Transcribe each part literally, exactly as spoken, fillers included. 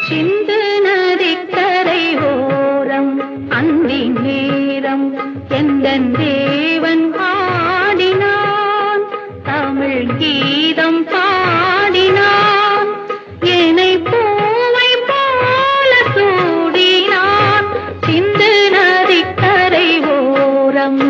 சிந்து நதிக்கரை ஓரம் அந்தி நேரம் எந்தன் தேவன் ஆடினான், தமிழ் கீதம் பாடினான், என்னை பூவை போல சூடினான், சிந்து நதிக்கரை ஓரம்.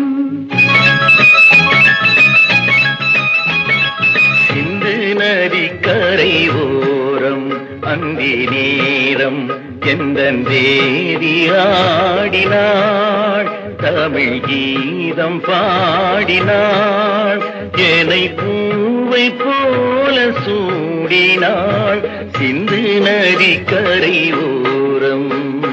சிந்து நதிக்கரை ஓரம் அந்தி நேரம் எந்தன் தேவி ஆடினாள், தமிழ் கீதம் பாடினாள், என்னை பூவை போல சூடினாள், சிந்து நதிக்கரை ஓரம்.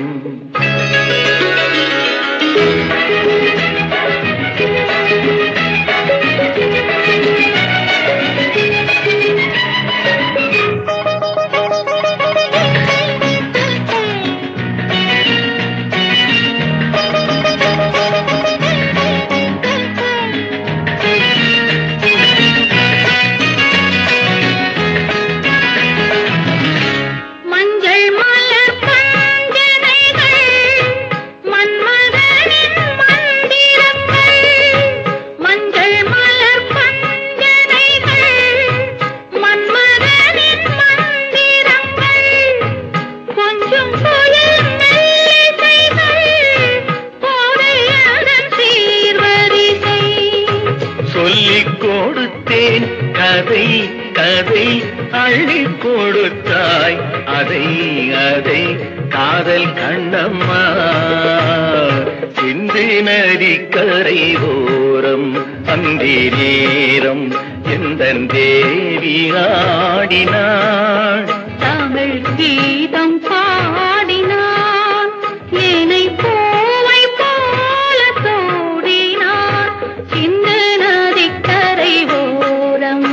சொல்லிக் கொடுத்தேன் கதை கதை அள்ளி கொடுத்தாய் அதை அதை காதல் கண்ணம்மா, சிந்து நதிக்கரை ஓரம் அந்தி நேரம் எந்தன் தேவி ஆடினாள், தமிழ் கீதம் பாடினான், என்னை பூவை போல சூடினான், சிந்து நதிக்கரை ஓரம்.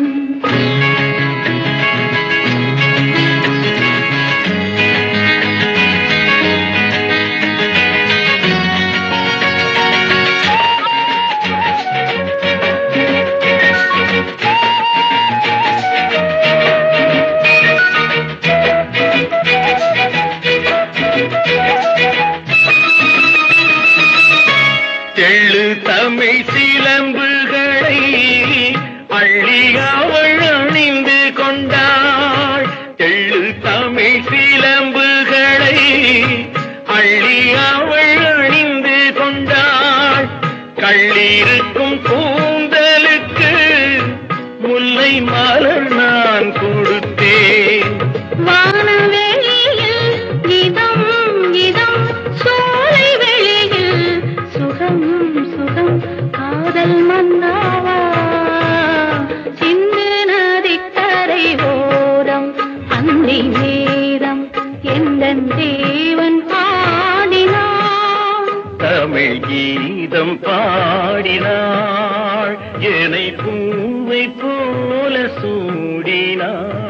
தெள்ளு தமிழ் சிலம்புகளை அள்ளி அவள் அணிந்து கொண்டாள், தெள்ளு தமிழ் சிலம்புகளை அள்ளி அவள் அணிந்து கொண்டாள், கள்ளிருக்கும் கூந்தலுக்கு முல்லை மலர் நான் கொடுத்தேன், வானவெளியில் இதம் இதம் சோலை வெளியில் சுகம் சுகம் காதல் மன்னாவா, சிந்து நதிக்கரை ஓரம் அந்தி நேரம் எந்தன் தேவன் ஆடினான், தமிழ் கீதம் பாடினாள், என்னை பூவை போல சூடினாள்.